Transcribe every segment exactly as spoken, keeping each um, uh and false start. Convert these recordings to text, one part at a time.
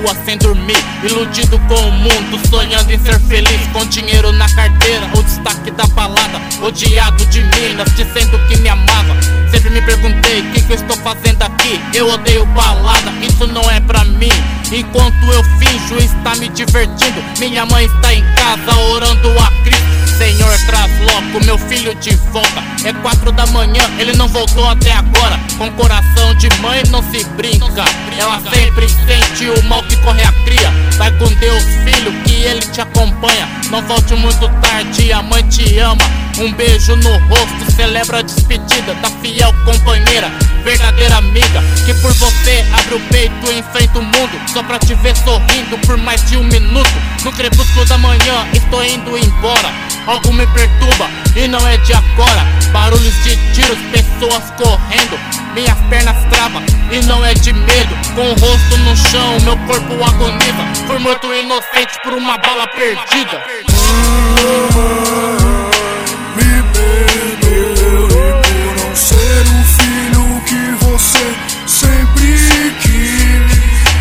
rua sem dormir, iludido com o mundo, sonhando em ser feliz, com dinheiro na carteira, o destaque da balada, odiado de Minas, dizendo que me amava. Sempre me perguntei, o que, que eu estou fazendo aqui? Eu odeio balada, isso não é pra mim. Enquanto eu finjo estar me divertindo, minha mãe está em casa orando a Cristo. Senhor, traz logo meu filho de volta. É quatro da manhã, ele não voltou até agora. Com coração de mãe não se brinca. Ela sempre sente o mal que corre a cria. Vai com Deus, filho, que ele te acompanha. Não volte muito tarde, a mãe te ama. Um beijo no rosto, celebra a despedida da fiel companheira, verdadeira amiga, que por você abre o peito e enfrenta o mundo, só pra te ver sorrindo por mais de um minuto. No crepúsculo da manhã estou indo embora, algo me perturba e não é de agora. Barulhos de tiros, pessoas correndo, minhas pernas travam e não é de medo. Com o rosto no chão, meu corpo agoniza. Fui morto inocente por uma bala perdida. Me perdoe por não ser o filho que você sempre quis.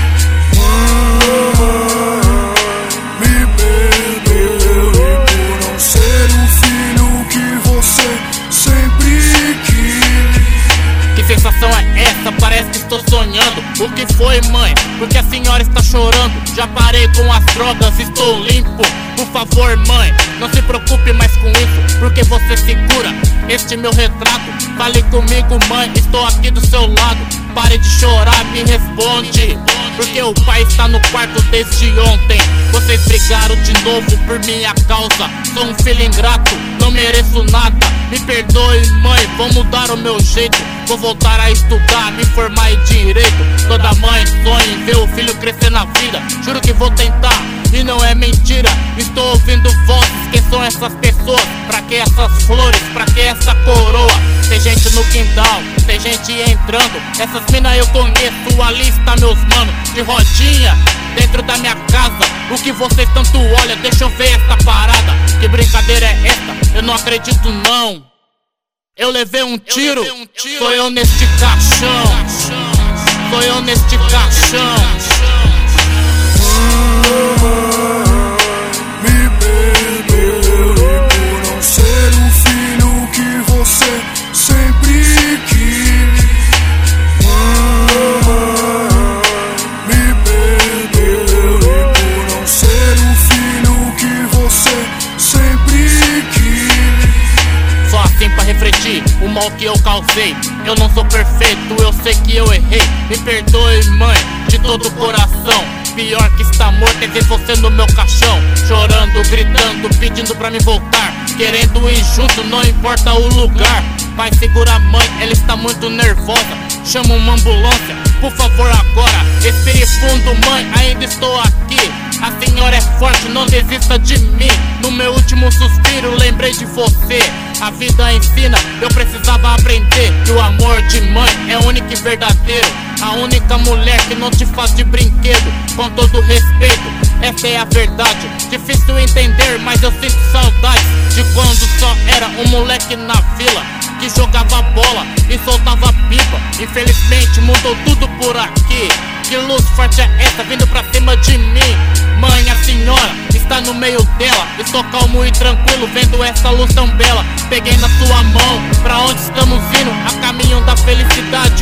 Me perdoe por não ser o filho que você sempre quis. Que sensação é essa? Parece que estou sonhando. O que foi, mãe? Porque a senhora está chorando. Já parei com as drogas, estou limpo. Por favor, mãe, não se preocupe mais com isso, porque você segura este meu retrato. Fale comigo, mãe, estou aqui do seu lado. Pare de chorar, me responde, porque o pai está no quarto desde ontem. Vocês brigaram de novo por minha causa. Sou um filho ingrato, não mereço nada. Me perdoe, mãe, vou mudar o meu jeito. Vou voltar a estudar, me formar em direito. Toda mãe sonha em ver o filho crescer na vida. Juro que vou tentar, e não é mentira. Estou ouvindo vozes, quem são essas pessoas? Pra que essas flores? Pra que essa coroa? Tem gente no quintal, tem gente entrando. Essas minas eu conheço, ali está meus manos de rodinha dentro da minha casa. O que vocês tanto olham? Deixa eu ver essa parada. Que brincadeira é essa? Eu não acredito não. Eu levei um tiro, sou eu neste caixão. Sou eu neste caixão. Me perdoe por não ser o filho que você sempre quis. Me perdoe por não ser o filho que você sempre quis. Só assim pra refletir o mal que eu causei. Eu não sou perfeito, eu sei que eu errei. Me perdoe, mãe, de todo o coração. Pior que estar morto é ver você no meu caixão, chorando, gritando, pedindo pra me voltar, querendo ir junto, não importa o lugar. Pai, segura a mãe, ela está muito nervosa. Chama uma ambulância, por favor agora. Respire fundo, mãe, ainda estou aqui. A senhora é forte, não desista de mim. No meu último suspiro lembrei de você. A vida ensina, eu precisava aprender que o amor de mãe é único e verdadeiro. A única mulher que não te faz de brinquedo. Com todo respeito, essa é a verdade. Difícil entender, mas eu sinto saudade de quando só era um moleque na vila, que jogava bola e soltava pipa. Infelizmente mudou tudo por aqui. Que luz forte é essa vindo pra cima de mim? Mãe, a senhora está no meio dela. Estou calmo e tranquilo vendo essa luz tão bela. Peguei na sua mão, pra onde estamos indo? A caminho da felicidade.